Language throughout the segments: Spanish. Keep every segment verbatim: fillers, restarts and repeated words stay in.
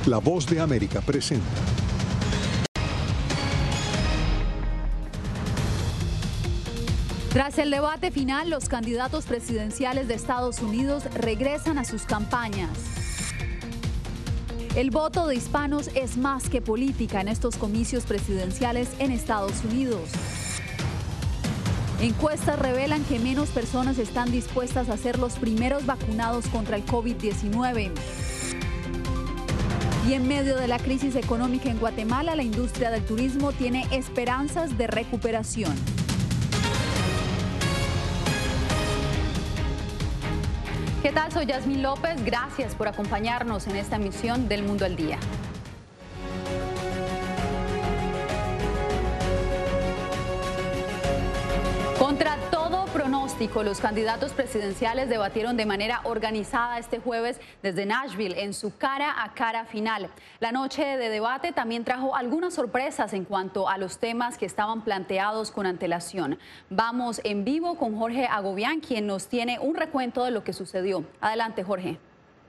La Voz de América presenta. Tras el debate final, los candidatos presidenciales de Estados Unidos regresan a sus campañas. El voto de hispanos es más que política en estos comicios presidenciales en Estados Unidos. Encuestas revelan que menos personas están dispuestas a ser los primeros vacunados contra el COVID diecinueve. Y en medio de la crisis económica en Guatemala, la industria del turismo tiene esperanzas de recuperación. ¿Qué tal? Soy Yasmín López. Gracias por acompañarnos en esta emisión del Mundo al Día. Contra todo pronóstico, los candidatos presidenciales debatieron de manera organizada este jueves desde Nashville en su cara a cara final. La noche de debate también trajo algunas sorpresas en cuanto a los temas que estaban planteados con antelación. Vamos en vivo con Jorge Agobián, quien nos tiene un recuento de lo que sucedió. Adelante, Jorge.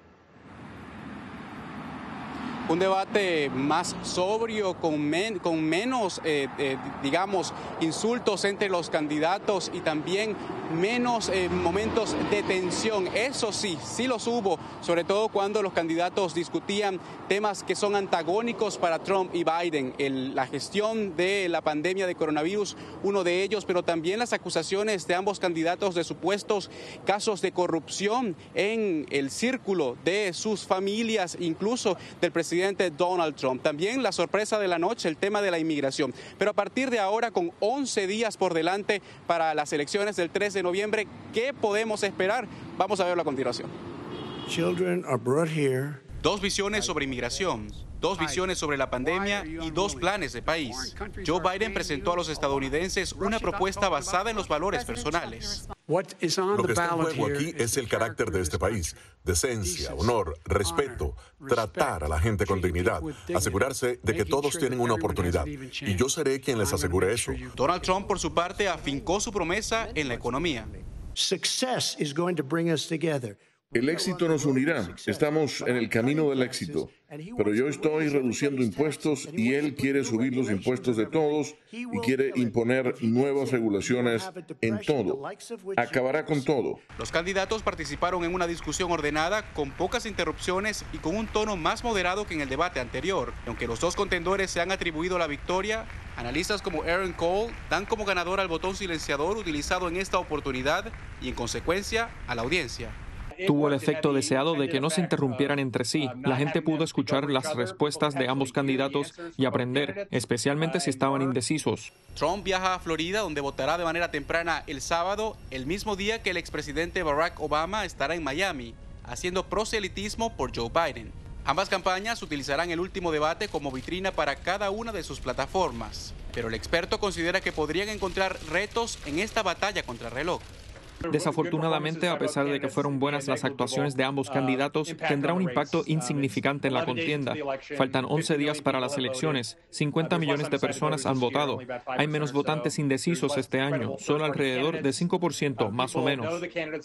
Un debate más sobrio, con, men, con menos, eh, eh, digamos, insultos entre los candidatos y también menos eh, momentos de tensión. Eso sí, sí los hubo, sobre todo cuando los candidatos discutían temas que son antagónicos para Trump y Biden. El, la gestión de la pandemia de coronavirus, uno de ellos, pero también las acusaciones de ambos candidatos de supuestos casos de corrupción en el círculo de sus familias, incluso del presidente Donald Trump. También la sorpresa de la noche, el tema de la inmigración. Pero a partir de ahora, con once días por delante para las elecciones del tres de noviembre, ¿qué podemos esperar? Vamos a verlo a continuación. Children are brought here. Dos visiones sobre inmigración, dos visiones sobre la pandemia y dos planes de país. Joe Biden presentó a los estadounidenses una propuesta basada en los valores personales. Lo que está en juego aquí es el carácter de este país. Decencia, honor, respeto, tratar a la gente con dignidad, asegurarse de que todos tienen una oportunidad. Y yo seré quien les asegure eso. Donald Trump, por su parte, afincó su promesa en la economía. Success is going to bring us together. El éxito nos unirá. Estamos en el camino del éxito. Pero yo estoy reduciendo impuestos y él quiere subir los impuestos de todos y quiere imponer nuevas regulaciones en todo. Acabará con todo. Los candidatos participaron en una discusión ordenada, con pocas interrupciones y con un tono más moderado que en el debate anterior. Aunque los dos contendores se han atribuido la victoria, analistas como Aaron Cole dan como ganador al botón silenciador utilizado en esta oportunidad y, en consecuencia, a la audiencia. Tuvo el efecto deseado de que no se interrumpieran entre sí. La gente pudo escuchar las respuestas de ambos candidatos y aprender, especialmente si estaban indecisos. Trump viaja a Florida, donde votará de manera temprana el sábado, el mismo día que el expresidente Barack Obama estará en Miami, haciendo proselitismo por Joe Biden. Ambas campañas utilizarán el último debate como vitrina para cada una de sus plataformas. Pero el experto considera que podrían encontrar retos en esta batalla contra el reloj. Desafortunadamente, a pesar de que fueron buenas las actuaciones de ambos candidatos, tendrá un impacto insignificante en la contienda. Faltan once días para las elecciones. cincuenta millones de personas han votado. Hay menos votantes indecisos este año, solo alrededor de cinco por ciento, más o menos.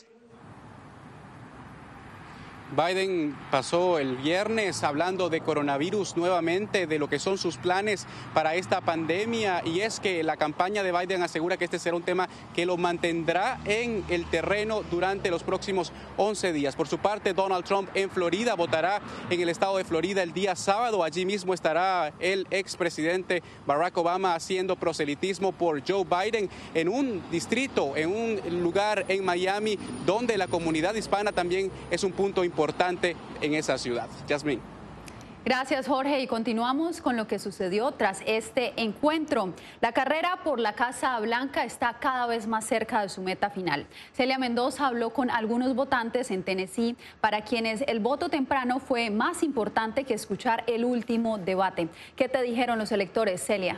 Biden pasó el viernes hablando de coronavirus nuevamente, de lo que son sus planes para esta pandemia, y es que la campaña de Biden asegura que este será un tema que lo mantendrá en el terreno durante los próximos once días. Por su parte, Donald Trump en Florida votará en el estado de Florida el día sábado. Allí mismo estará el expresidente Barack Obama haciendo proselitismo por Joe Biden en un distrito, en un lugar en Miami, donde la comunidad hispana también es un punto importante importante en esa ciudad. Yasmín. Gracias, Jorge. Y continuamos con lo que sucedió tras este encuentro. La carrera por la Casa Blanca está cada vez más cerca de su meta final. Celia Mendoza habló con algunos votantes en Tennessee para quienes el voto temprano fue más importante que escuchar el último debate. ¿Qué te dijeron los electores, Celia?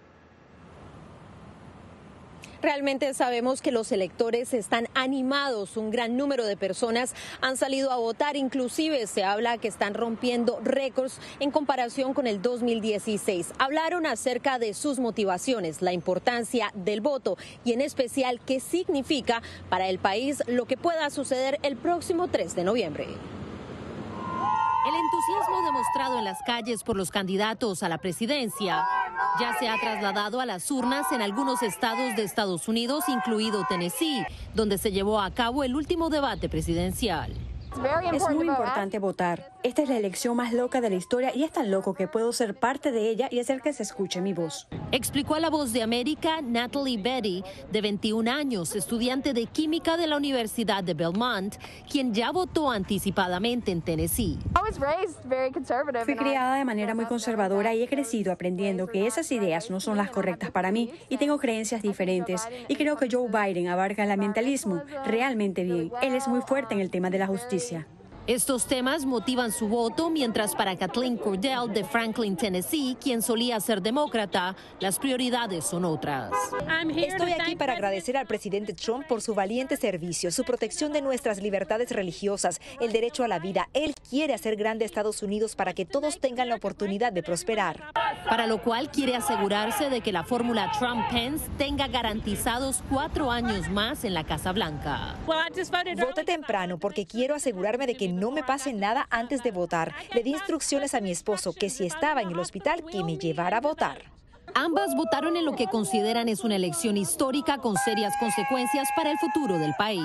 Realmente sabemos que los electores están animados, un gran número de personas han salido a votar, inclusive se habla que están rompiendo récords en comparación con el dos mil dieciséis. Hablaron acerca de sus motivaciones, la importancia del voto y en especial qué significa para el país lo que pueda suceder el próximo tres de noviembre. El entusiasmo demostrado en las calles por los candidatos a la presidencia ya se ha trasladado a las urnas en algunos estados de Estados Unidos, incluido Tennessee, donde se llevó a cabo el último debate presidencial. Es muy importante votar. Esta es la elección más loca de la historia y es tan loco que puedo ser parte de ella y hacer que se escuche mi voz. Explicó a La Voz de América Natalie Betty, de veintiún años, estudiante de química de la Universidad de Belmont, quien ya votó anticipadamente en Tennessee. Fui criada de manera muy conservadora y he crecido aprendiendo que esas ideas no son las correctas para mí y tengo creencias diferentes. Y creo que Joe Biden abarca el ambientalismo realmente bien. Él es muy fuerte en el tema de la justicia. Estos temas motivan su voto, mientras para Kathleen Cordell de Franklin, Tennessee, quien solía ser demócrata, las prioridades son otras. Estoy aquí para agradecer al presidente Trump por su valiente servicio, su protección de nuestras libertades religiosas, el derecho a la vida. Él quiere hacer grande a Estados Unidos para que todos tengan la oportunidad de prosperar. Para lo cual quiere asegurarse de que la fórmula Trump-Pence tenga garantizados cuatro años más en la Casa Blanca. Voté temprano porque quiero asegurarme de que no me pase nada antes de votar. Le di instrucciones a mi esposo que si estaba en el hospital, que me llevara a votar. Ambas votaron en lo que consideran es una elección histórica con serias consecuencias para el futuro del país.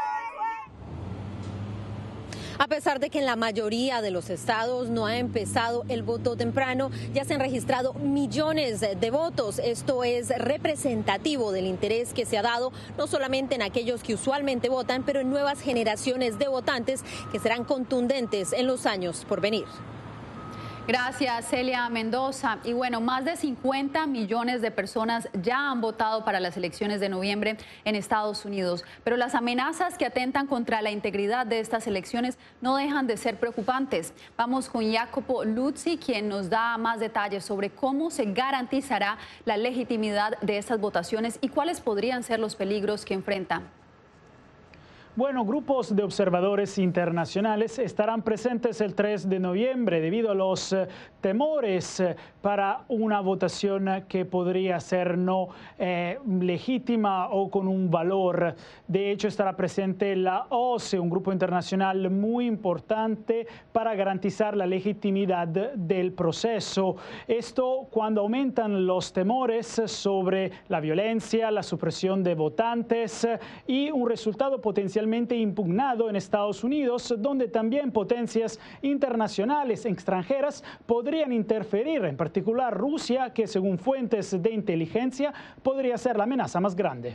A pesar de que en la mayoría de los estados no ha empezado el voto temprano, ya se han registrado millones de votos. Esto es representativo del interés que se ha dado no solamente en aquellos que usualmente votan, pero en nuevas generaciones de votantes que serán contundentes en los años por venir. Gracias, Celia Mendoza. Y bueno, más de cincuenta millones de personas ya han votado para las elecciones de noviembre en Estados Unidos. Pero las amenazas que atentan contra la integridad de estas elecciones no dejan de ser preocupantes. Vamos con Jacopo Luzzi, quien nos da más detalles sobre cómo se garantizará la legitimidad de estas votaciones y cuáles podrían ser los peligros que enfrentan. Bueno, grupos de observadores internacionales estarán presentes el tres de noviembre debido a los eh, temores eh, para una votación que podría ser no eh, legítima o con un valor. De hecho, estará presente la O S C E, un grupo internacional muy importante para garantizar la legitimidad del proceso. Esto cuando aumentan los temores sobre la violencia, la supresión de votantes y un resultado potencialmente impugnado en Estados Unidos, donde también potencias internacionales extranjeras podrían interferir, en particular Rusia, que según fuentes de inteligencia podría ser la amenaza más grande.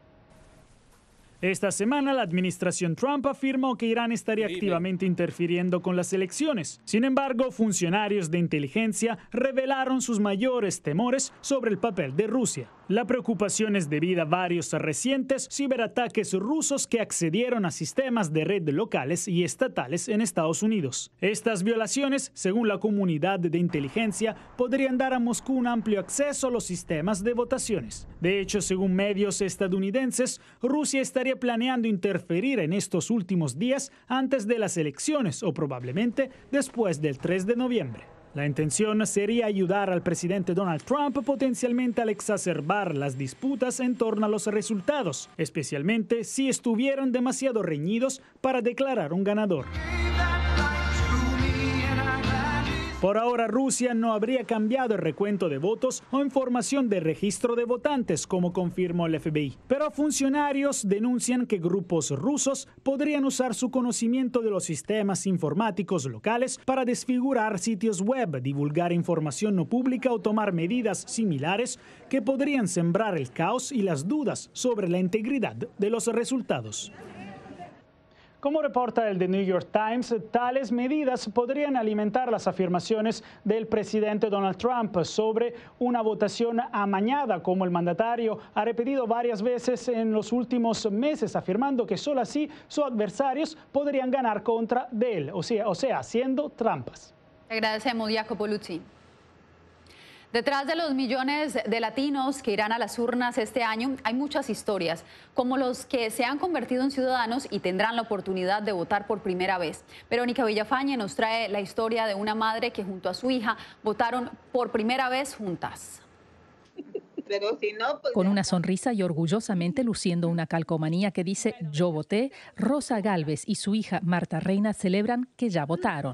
Esta semana la administración Trump afirmó que Irán estaría activamente interfiriendo con las elecciones. Sin embargo, funcionarios de inteligencia revelaron sus mayores temores sobre el papel de Rusia. La preocupación es debida a varios recientes ciberataques rusos que accedieron a sistemas de red locales y estatales en Estados Unidos. Estas violaciones, según la comunidad de inteligencia, podrían dar a Moscú un amplio acceso a los sistemas de votaciones. De hecho, según medios estadounidenses, Rusia estaría planeando interferir en estos últimos días antes de las elecciones o probablemente después del tres de noviembre. La intención sería ayudar al presidente Donald Trump potencialmente al exacerbar las disputas en torno a los resultados, especialmente si estuvieran demasiado reñidos para declarar un ganador. Por ahora, Rusia no habría cambiado el recuento de votos o información de registro de votantes, como confirmó el F B I. Pero funcionarios denuncian que grupos rusos podrían usar su conocimiento de los sistemas informáticos locales para desfigurar sitios web, divulgar información no pública o tomar medidas similares que podrían sembrar el caos y las dudas sobre la integridad de los resultados. Como reporta el The New York Times, tales medidas podrían alimentar las afirmaciones del presidente Donald Trump sobre una votación amañada, como el mandatario ha repetido varias veces en los últimos meses, afirmando que solo así sus adversarios podrían ganar contra de él, o sea, o sea haciendo trampas. Agradecemos, Jacopo Luzzi. Detrás de los millones de latinos que irán a las urnas este año hay muchas historias, como los que se han convertido en ciudadanos y tendrán la oportunidad de votar por primera vez. Verónica Villafañe nos trae la historia de una madre que junto a su hija votaron por primera vez juntas. Pero si no, pues... Con una sonrisa y orgullosamente luciendo una calcomanía que dice "Yo voté", Rosa Gálvez y su hija Marta Reina celebran que ya votaron.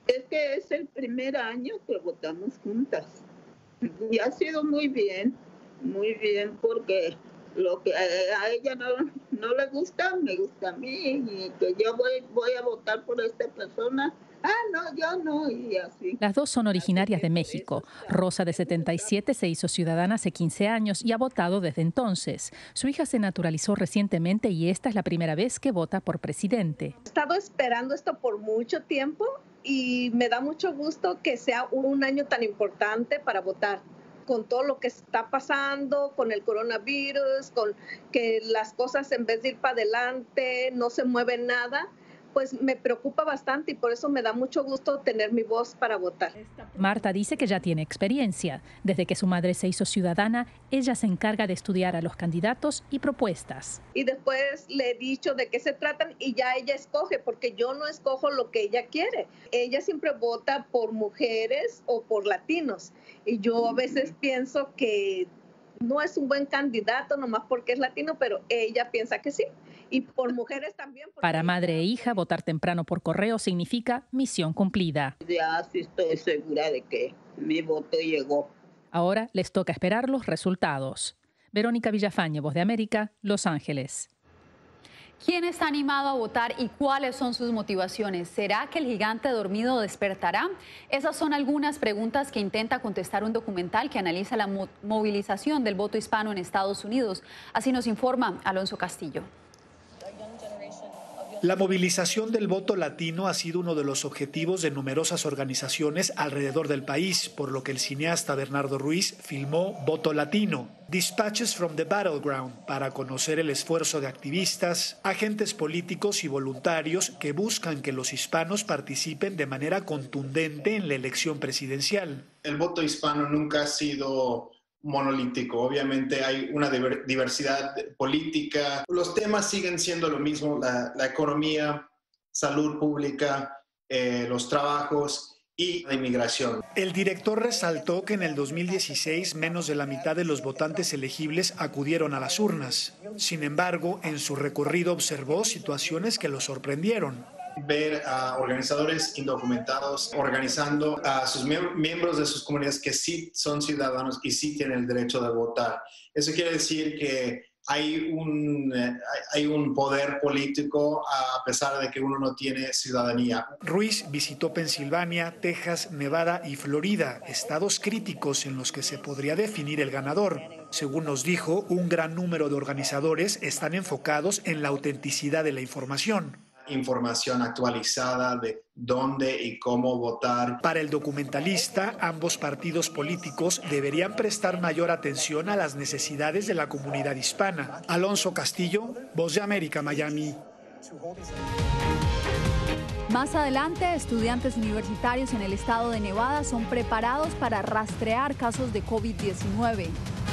Es que es el primer año que votamos juntas y ha sido muy bien, muy bien, porque lo que a ella no, no le gusta, me gusta a mí, y que yo voy, voy a votar por esta persona. Ah, no, yo no, y así. Las dos son originarias de México. Rosa, de setenta y siete, se hizo ciudadana hace quince años y ha votado desde entonces. Su hija se naturalizó recientemente y esta es la primera vez que vota por presidente. He estado esperando esto por mucho tiempo y me da mucho gusto que sea un año tan importante para votar. Con todo lo que está pasando, con el coronavirus, con que las cosas en vez de ir para adelante no se mueve nada, pues me preocupa bastante y por eso me da mucho gusto tener mi voz para votar. Marta dice que ya tiene experiencia. Desde que su madre se hizo ciudadana, ella se encarga de estudiar a los candidatos y propuestas. Y después le he dicho de qué se tratan y ya ella escoge, porque yo no escojo lo que ella quiere. Ella siempre vota por mujeres o por latinos. Y yo a veces pienso que no es un buen candidato nomás porque es latino, pero ella piensa que sí. Y por mujeres también. Para madre e hija, votar temprano por correo significa misión cumplida. Ya sí estoy segura de que mi voto llegó. Ahora les toca esperar los resultados. Verónica Villafañe, Voz de América, Los Ángeles. ¿Quién está animado a votar y cuáles son sus motivaciones? ¿Será que el gigante dormido despertará? Esas son algunas preguntas que intenta contestar un documental que analiza la mo- movilización del voto hispano en Estados Unidos. Así nos informa Alonso Castillo. La movilización del voto latino ha sido uno de los objetivos de numerosas organizaciones alrededor del país, por lo que el cineasta Bernardo Ruiz filmó Voto Latino, Dispatches from the Battleground, para conocer el esfuerzo de activistas, agentes políticos y voluntarios que buscan que los hispanos participen de manera contundente en la elección presidencial. El voto hispano nunca ha sido monolítico. Obviamente hay una diversidad política. Los temas siguen siendo lo mismo, la, la economía, salud pública, eh, los trabajos y la inmigración. El director resaltó que en el dos mil dieciséis menos de la mitad de los votantes elegibles acudieron a las urnas. Sin embargo, en su recorrido observó situaciones que lo sorprendieron. Ver a organizadores indocumentados organizando a sus miembros de sus comunidades que sí son ciudadanos y sí tienen el derecho de votar. Eso quiere decir que hay un, hay un poder político a pesar de que uno no tiene ciudadanía. Ruiz visitó Pensilvania, Texas, Nevada y Florida, estados críticos en los que se podría definir el ganador. Según nos dijo, un gran número de organizadores están enfocados en la autenticidad de la información. Información actualizada de dónde y cómo votar. Para el documentalista, ambos partidos políticos deberían prestar mayor atención a las necesidades de la comunidad hispana. Alonso Castillo, Voz de América, Miami. Más adelante, estudiantes universitarios en el estado de Nevada son preparados para rastrear casos de COVID diecinueve.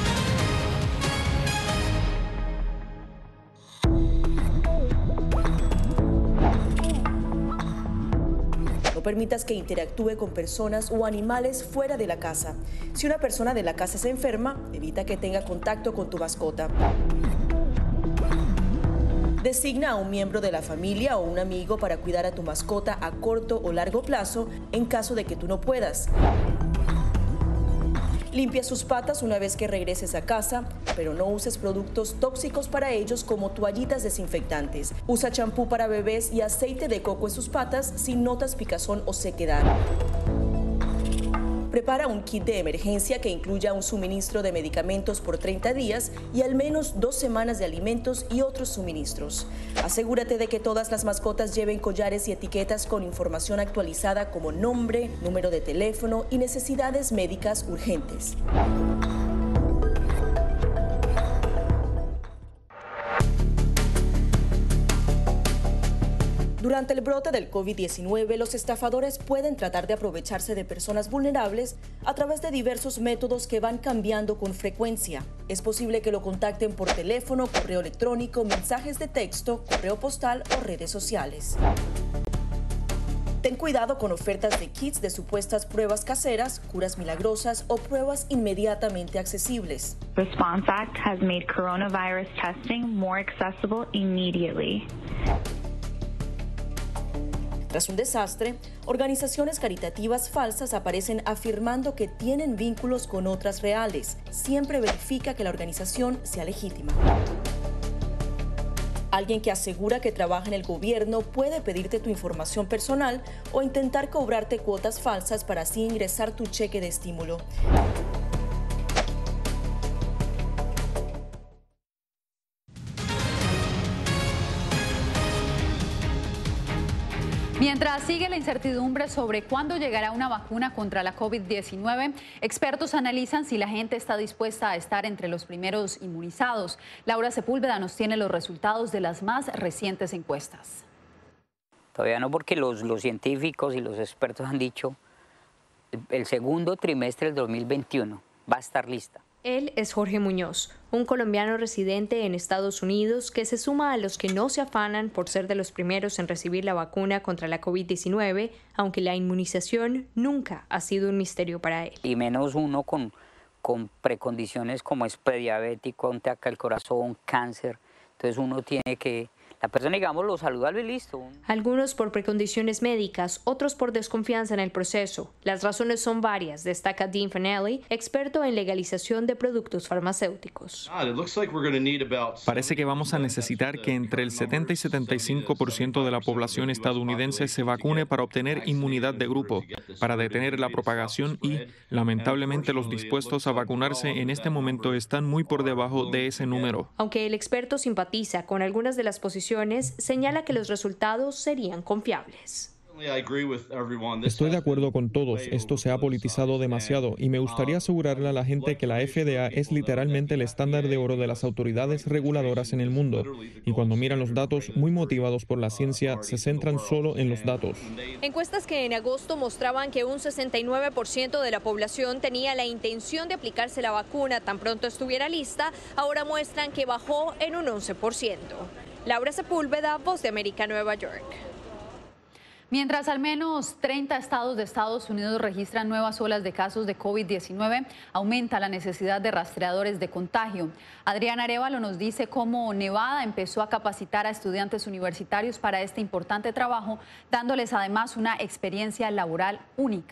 No permitas que interactúe con personas o animales fuera de la casa. Si una persona de la casa se enferma, evita que tenga contacto con tu mascota. Designa a un miembro de la familia o un amigo para cuidar a tu mascota a corto o largo plazo en caso de que tú no puedas. Limpia sus patas una vez que regreses a casa, pero no uses productos tóxicos para ellos como toallitas desinfectantes. Usa champú para bebés y aceite de coco en sus patas si notas picazón o sequedad. Prepara un kit de emergencia que incluya un suministro de medicamentos por treinta días y al menos dos semanas de alimentos y otros suministros. Asegúrate de que todas las mascotas lleven collares y etiquetas con información actualizada como nombre, número de teléfono y necesidades médicas urgentes. Durante el brote del COVID diecinueve, los estafadores pueden tratar de aprovecharse de personas vulnerables a través de diversos métodos que van cambiando con frecuencia. Es posible que lo contacten por teléfono, correo electrónico, mensajes de texto, correo postal o redes sociales. Ten cuidado con ofertas de kits de supuestas pruebas caseras, curas milagrosas o pruebas inmediatamente accesibles. Response Act has made coronavirus testing more accessible immediately. Tras un desastre, organizaciones caritativas falsas aparecen afirmando que tienen vínculos con otras reales. Siempre verifica que la organización sea legítima. Alguien que asegura que trabaja en el gobierno puede pedirte tu información personal o intentar cobrarte cuotas falsas para así ingresar tu cheque de estímulo. Mientras sigue la incertidumbre sobre cuándo llegará una vacuna contra la COVID diecinueve, expertos analizan si la gente está dispuesta a estar entre los primeros inmunizados. Laura Sepúlveda nos tiene los resultados de las más recientes encuestas. Todavía no, porque los, los científicos y los expertos han dicho el segundo trimestre del dos mil veintiuno va a estar lista. Él es Jorge Muñoz, un colombiano residente en Estados Unidos que se suma a los que no se afanan por ser de los primeros en recibir la vacuna contra la COVID diecinueve, aunque la inmunización nunca ha sido un misterio para él. Y menos uno con, con precondiciones como es prediabético, un ataque al corazón, cáncer. Entonces uno tiene que... La persona, digamos, lo saludable y listo. Algunos por precondiciones médicas, otros por desconfianza en el proceso. Las razones son varias, destaca Dean Fanelli, experto en legalización de productos farmacéuticos. Parece que vamos a necesitar que entre el setenta y setenta y cinco por ciento de la población estadounidense se vacune para obtener inmunidad de grupo, para detener la propagación y, lamentablemente, los dispuestos a vacunarse en este momento están muy por debajo de ese número. Aunque el experto simpatiza con algunas de las posiciones, señala que los resultados serían confiables. Estoy de acuerdo con todos. Esto se ha politizado demasiado y me gustaría asegurarle a la gente que la F D A es literalmente el estándar de oro de las autoridades reguladoras en el mundo. Y cuando miran los datos, muy motivados por la ciencia, se centran solo en los datos. Encuestas que en agosto mostraban que un sesenta y nueve por ciento de la población tenía la intención de aplicarse la vacuna tan pronto estuviera lista, ahora muestran que bajó en un once por ciento. Laura Sepúlveda, Voz de América, Nueva York. Mientras al menos treinta estados de Estados Unidos registran nuevas olas de casos de COVID diecinueve, aumenta la necesidad de rastreadores de contagio. Adriana Arévalo nos dice cómo Nevada empezó a capacitar a estudiantes universitarios para este importante trabajo, dándoles además una experiencia laboral única.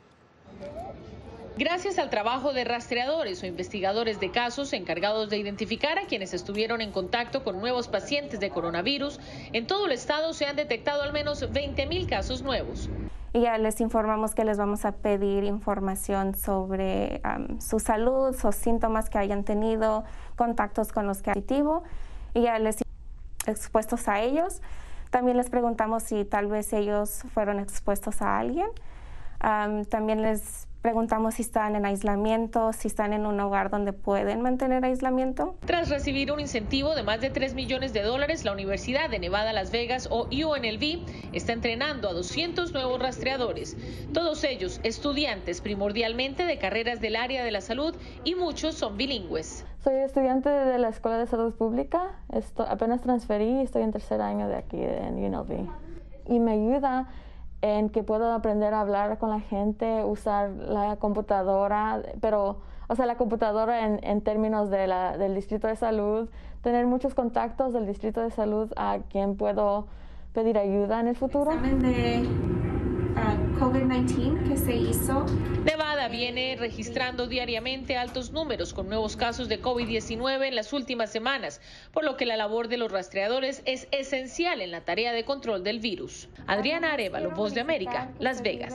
Gracias al trabajo de rastreadores o investigadores de casos encargados de identificar a quienes estuvieron en contacto con nuevos pacientes de coronavirus, en todo el estado se han detectado al menos veinte mil casos nuevos. Y ya les informamos que les vamos a pedir información sobre um, su salud, sus síntomas que hayan tenido, contactos con los que han positivo, y ya les expuestos a ellos. También les preguntamos si tal vez ellos fueron expuestos a alguien. Um, también les preguntamos si están en aislamiento, si están en un hogar donde pueden mantener aislamiento. Tras recibir un incentivo de más de tres millones de dólares, la Universidad de Nevada, Las Vegas, o U N L V, está entrenando a doscientos nuevos rastreadores. Todos ellos estudiantes primordialmente de carreras del área de la salud y muchos son bilingües. Soy estudiante de la Escuela de Salud Pública. Estoy, apenas transferí y estoy en tercer año de aquí en U N L V. Y me ayuda en que puedo aprender a hablar con la gente, usar la computadora, pero, o sea, la computadora en, en términos de la, del Distrito de Salud, tener muchos contactos del Distrito de Salud a quien puedo pedir ayuda en el futuro. Examen de uh, COVID diecinueve que se hizo. Nevada viene registrando diariamente altos números con nuevos casos de COVID diecinueve en las últimas semanas, por lo que la labor de los rastreadores es esencial en la tarea de control del virus. Adriana Arévalo, Voz de América, Las Vegas.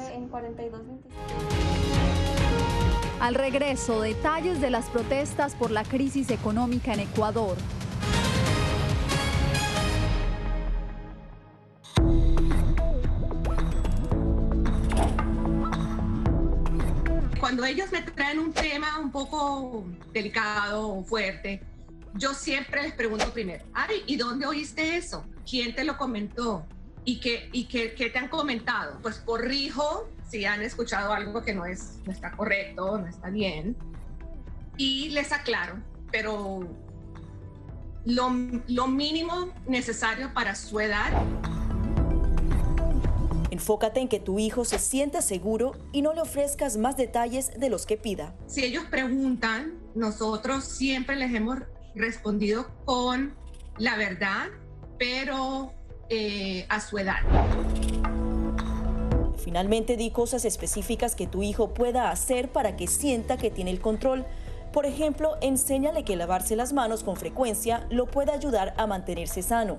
Al regreso, detalles de las protestas por la crisis económica en Ecuador. Cuando ellos me traen un tema un poco delicado o fuerte, yo siempre les pregunto primero, Ari, ¿y dónde oíste eso? ¿Quién te lo comentó? ¿Y qué, y qué, qué te han comentado? Pues corrijo si han escuchado algo que no, es, no está correcto, no está bien, y les aclaro, pero lo, lo mínimo necesario para su edad. Enfócate en que tu hijo se sienta seguro y no le ofrezcas más detalles de los que pida. Si ellos preguntan, nosotros siempre les hemos respondido con la verdad, pero eh, a su edad. Finalmente, di cosas específicas que tu hijo pueda hacer para que sienta que tiene el control. Por ejemplo, enséñale que lavarse las manos con frecuencia lo puede ayudar a mantenerse sano.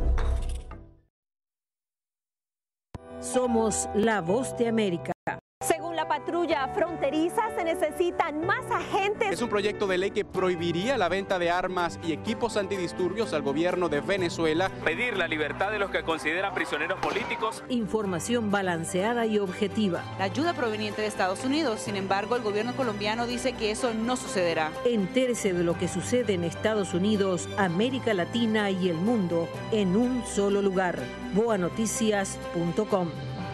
Somos la voz de América. Según la patrulla fronteriza, se necesitan más agentes. Es un proyecto de ley que prohibiría la venta de armas y equipos antidisturbios al gobierno de Venezuela. Pedir la libertad de los que consideran prisioneros políticos. Información balanceada y objetiva. La ayuda proveniente de Estados Unidos. Sin embargo, el gobierno colombiano dice que eso no sucederá. Entérese de lo que sucede en Estados Unidos, América Latina y el mundo en un solo lugar. boa noticias punto com.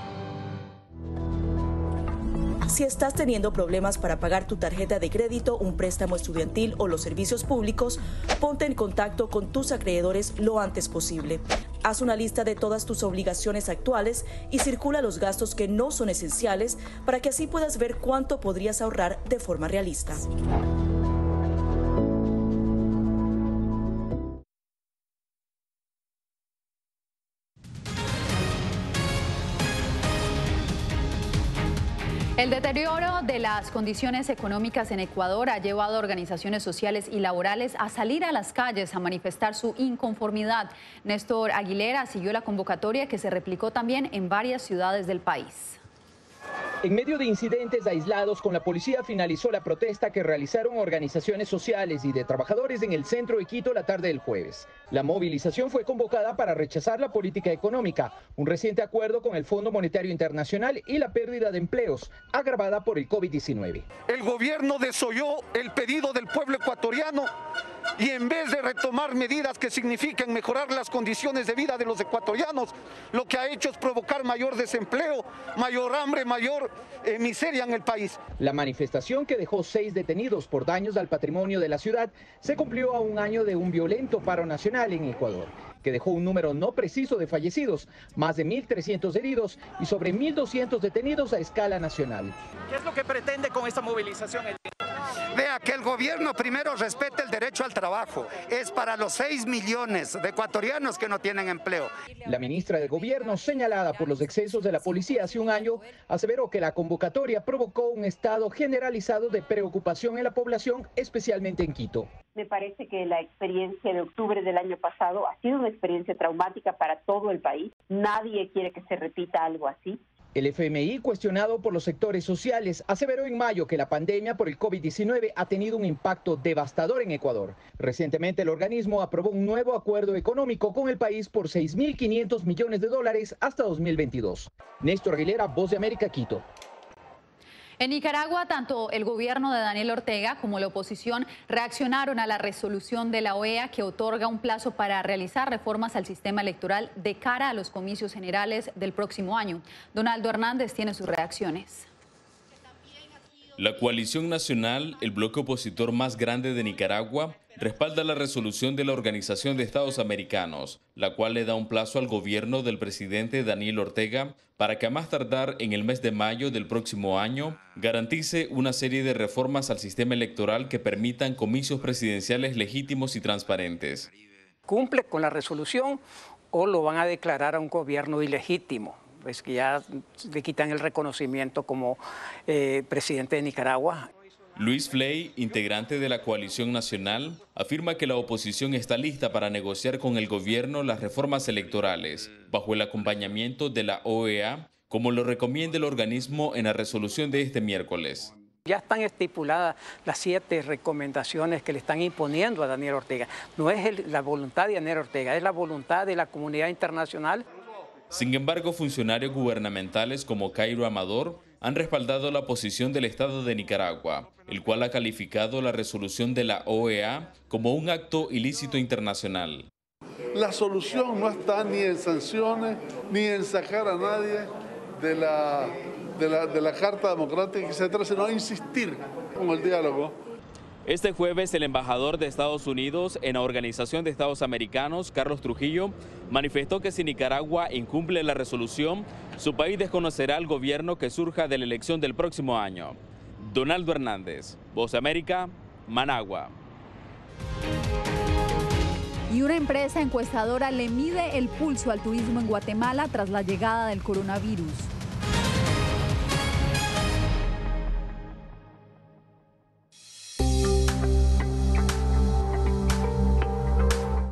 Si estás teniendo problemas para pagar tu tarjeta de crédito, un préstamo estudiantil o los servicios públicos, ponte en contacto con tus acreedores lo antes posible. Haz una lista de todas tus obligaciones actuales y circula los gastos que no son esenciales para que así puedas ver cuánto podrías ahorrar de forma realista. El deterioro de las condiciones económicas en Ecuador ha llevado a organizaciones sociales y laborales a salir a las calles a manifestar su inconformidad. Néstor Aguilera siguió la convocatoria que se replicó también en varias ciudades del país. En medio de incidentes aislados con la policía, finalizó la protesta que realizaron organizaciones sociales y de trabajadores en el centro de Quito la tarde del jueves. La movilización fue convocada para rechazar la política económica, un reciente acuerdo con el Fondo Monetario Internacional y la pérdida de empleos, agravada por el COVID diecinueve. El gobierno desoyó el pedido del pueblo ecuatoriano y en vez de retomar medidas que signifiquen mejorar las condiciones de vida de los ecuatorianos, lo que ha hecho es provocar mayor desempleo, mayor hambre, mayor eh, miseria en el país. La manifestación, que dejó seis detenidos por daños al patrimonio de la ciudad, se cumplió a un año de un violento paro nacional en Ecuador, que dejó un número no preciso de fallecidos, más de mil trescientos heridos y sobre mil doscientos detenidos a escala nacional. ¿Qué es lo que pretende con esta movilización? Vea, que el gobierno primero respete el derecho al trabajo. Es para los seis millones de ecuatorianos que no tienen empleo. La ministra de Gobierno, señalada por los excesos de la policía hace un año, aseveró que la convocatoria provocó un estado generalizado de preocupación en la población, especialmente en Quito. Me parece que la experiencia de octubre del año pasado ha sido una experiencia traumática para todo el país. Nadie quiere que se repita algo así. El F M I, cuestionado por los sectores sociales, aseveró en mayo que la pandemia por el COVID diecinueve ha tenido un impacto devastador en Ecuador. Recientemente el organismo aprobó un nuevo acuerdo económico con el país por seis mil quinientos millones de dólares hasta dos mil veintidós. Néstor Aguilera, Voz de América, Quito. En Nicaragua, tanto el gobierno de Daniel Ortega como la oposición reaccionaron a la resolución de la O E A que otorga un plazo para realizar reformas al sistema electoral de cara a los comicios generales del próximo año. Donaldo Hernández tiene sus reacciones. La coalición nacional, el bloque opositor más grande de Nicaragua, respalda la resolución de la Organización de Estados Americanos, la cual le da un plazo al gobierno del presidente Daniel Ortega para que a más tardar en el mes de mayo del próximo año garantice una serie de reformas al sistema electoral que permitan comicios presidenciales legítimos y transparentes. ¿Cumple con la resolución o lo van a declarar a un gobierno ilegítimo? Pues que ya le quitan el reconocimiento como eh, presidente de Nicaragua. Luis Fley, integrante de la coalición nacional, afirma que la oposición está lista para negociar con el gobierno las reformas electorales, bajo el acompañamiento de la O E A, como lo recomienda el organismo en la resolución de este miércoles. Ya están estipuladas las siete recomendaciones que le están imponiendo a Daniel Ortega. No es el, la voluntad de Daniel Ortega, es la voluntad de la comunidad internacional. Sin embargo, funcionarios gubernamentales como Cairo Amador han respaldado la posición del Estado de Nicaragua, el cual ha calificado la resolución de la O E A como un acto ilícito internacional. La solución no está ni en sanciones, ni en sacar a nadie de la, de la, de la Carta Democrática, etcétera, sino insistir con el diálogo. Este jueves, el embajador de Estados Unidos en la Organización de Estados Americanos, Carlos Trujillo, manifestó que si Nicaragua incumple la resolución, su país desconocerá al gobierno que surja de la elección del próximo año. Donaldo Hernández, Voz de América, Managua. Y una empresa encuestadora le mide el pulso al turismo en Guatemala tras la llegada del coronavirus.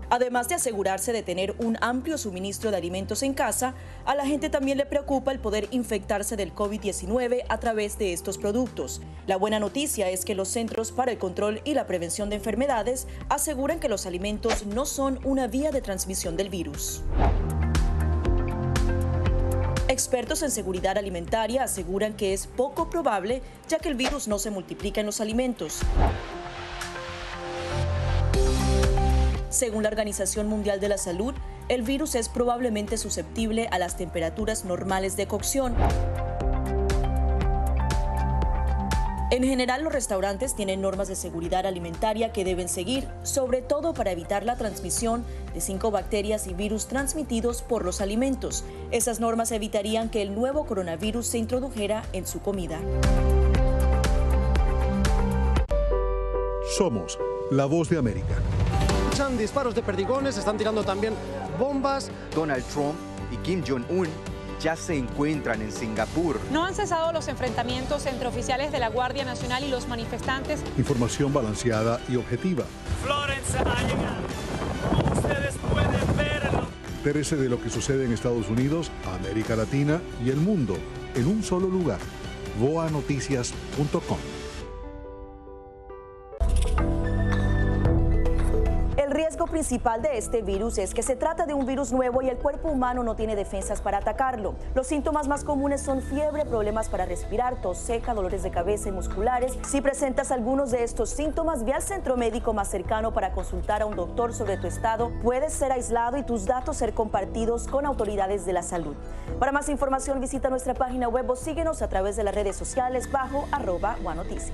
Además de asegurarse de tener un amplio suministro de alimentos en casa, a la gente también le preocupa el poder infectarse del COVID diecinueve a través de estos productos. La buena noticia es que los Centros para el Control y la Prevención de Enfermedades aseguran que los alimentos no son una vía de transmisión del virus. Expertos en seguridad alimentaria aseguran que es poco probable, ya que el virus no se multiplica en los alimentos. Según la Organización Mundial de la Salud, el virus es probablemente susceptible a las temperaturas normales de cocción. En general, los restaurantes tienen normas de seguridad alimentaria que deben seguir, sobre todo para evitar la transmisión de cinco bacterias y virus transmitidos por los alimentos. Esas normas evitarían que el nuevo coronavirus se introdujera en su comida. Somos la voz de América. Disparos de perdigones, están tirando también bombas. Donald Trump y Kim Jong-un ya se encuentran en Singapur. No han cesado los enfrentamientos entre oficiales de la Guardia Nacional y los manifestantes. Información balanceada y objetiva. Florence ha llegado. Como ustedes pueden verlo. Entérese de lo que sucede en Estados Unidos, América Latina y el mundo en un solo lugar. voa noticias punto com. El riesgo principal de este virus es que se trata de un virus nuevo y el cuerpo humano no tiene defensas para atacarlo. Los síntomas más comunes son fiebre, problemas para respirar, tos seca, dolores de cabeza y musculares. Si presentas algunos de estos síntomas, ve al centro médico más cercano para consultar a un doctor sobre tu estado. Puedes ser aislado y tus datos ser compartidos con autoridades de la salud. Para más información, visita nuestra página web o síguenos a través de las redes sociales bajo arroba voa noticias.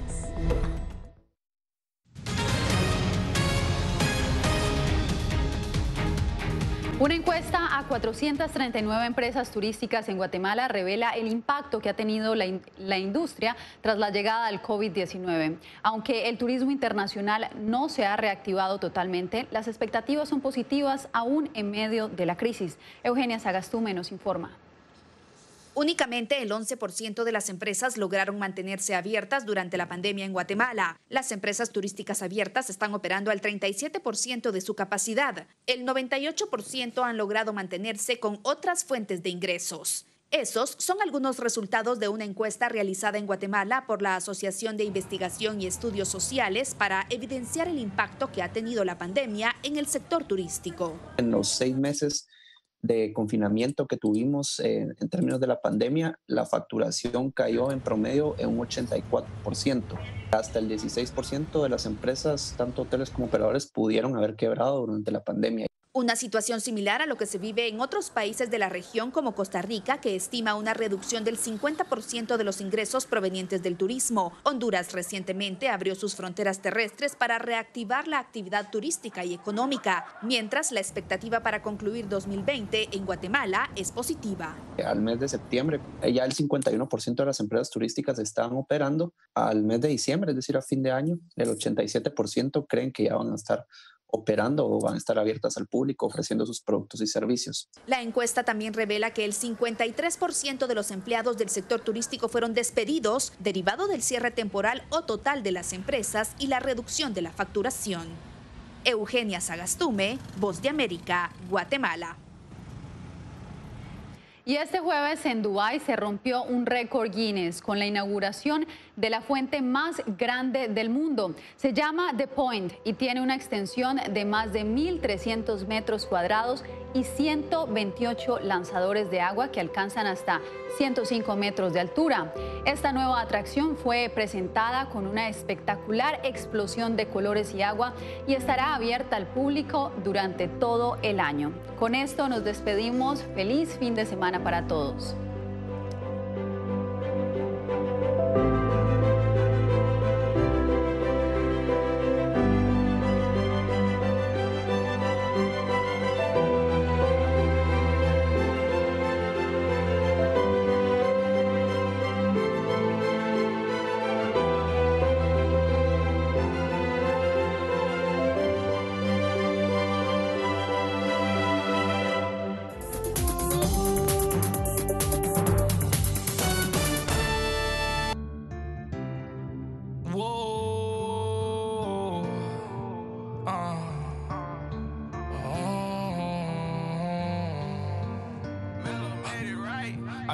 Una encuesta a cuatrocientas treinta y nueve empresas turísticas en Guatemala revela el impacto que ha tenido la, in la industria tras la llegada del COVID diecinueve. Aunque el turismo internacional no se ha reactivado totalmente, las expectativas son positivas aún en medio de la crisis. Eugenia Sagastume nos informa. Únicamente el once por ciento de las empresas lograron mantenerse abiertas durante la pandemia en Guatemala. Las empresas turísticas abiertas están operando al treinta y siete por ciento de su capacidad. El noventa y ocho por ciento han logrado mantenerse con otras fuentes de ingresos. Esos son algunos resultados de una encuesta realizada en Guatemala por la Asociación de Investigación y Estudios Sociales para evidenciar el impacto que ha tenido la pandemia en el sector turístico. En los seis meses de confinamiento que tuvimos eh, en términos de la pandemia, la facturación cayó en promedio en un ochenta y cuatro por ciento. Hasta el dieciséis por ciento de las empresas, tanto hoteles como operadores, pudieron haber quebrado durante la pandemia. Una situación similar a lo que se vive en otros países de la región como Costa Rica, que estima una reducción del cincuenta por ciento de los ingresos provenientes del turismo. Honduras recientemente abrió sus fronteras terrestres para reactivar la actividad turística y económica, mientras la expectativa para concluir dos mil veinte en Guatemala es positiva. Al mes de septiembre, ya el cincuenta y uno por ciento de las empresas turísticas están operando. Al mes de diciembre, es decir, a fin de año, el ochenta y siete por ciento creen que ya van a estar operando o van a estar abiertas al público ofreciendo sus productos y servicios. La encuesta también revela que el cincuenta y tres por ciento de los empleados del sector turístico fueron despedidos derivado del cierre temporal o total de las empresas y la reducción de la facturación. Eugenia Sagastume, Voz de América, Guatemala. Y este jueves en Dubái se rompió un récord Guinness con la inauguración de la fuente más grande del mundo. Se llama The Point y tiene una extensión de más de mil trescientos metros cuadrados y ciento veintiocho lanzadores de agua que alcanzan hasta ciento cinco metros de altura. Esta nueva atracción fue presentada con una espectacular explosión de colores y agua y estará abierta al público durante todo el año. Con esto nos despedimos. Feliz fin de semana para todos.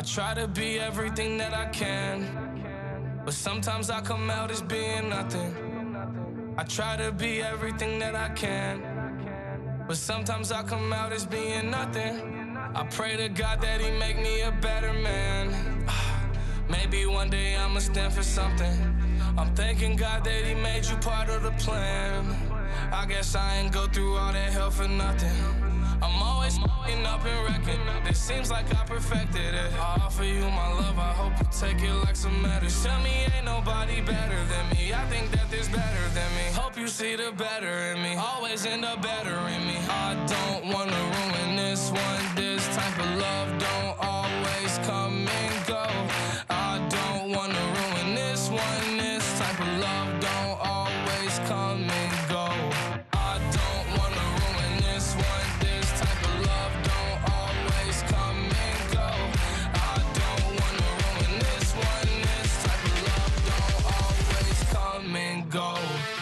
I try to be everything that I can, but sometimes I come out as being nothing. I try to be everything that I can, but sometimes I come out as being nothing. I pray to God that he make me a better man. Maybe one day I'ma stand for something. I'm thanking God that he made you part of the plan. I guess I ain't go through all that hell for nothing. I'm always f***ing up and wrecking. It seems like I perfected it. I offer you my love, I hope you take it like some medicine. Tell me ain't nobody better than me. I think that there's better than me. Hope you see the better in me. Always end up better in me. I don't wanna ruin this one. This type of love don't always come and go. I don't wanna ruin this one. This type of love don't always come and go. I don't wanna ruin this one. This type of love don't always come and go. I don't wanna ruin this one. This type of love don't always come and go.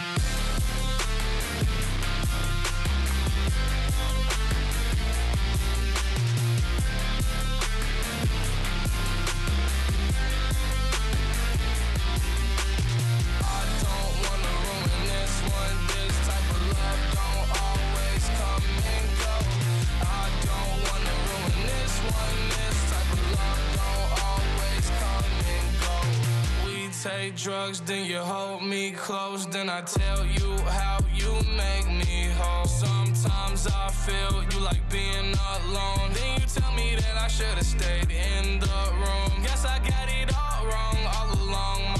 Take drugs, then you hold me close. Then I tell you how you make me whole. Sometimes I feel you like being alone. Then you tell me that I should've stayed in the room. Guess I got it all wrong all along.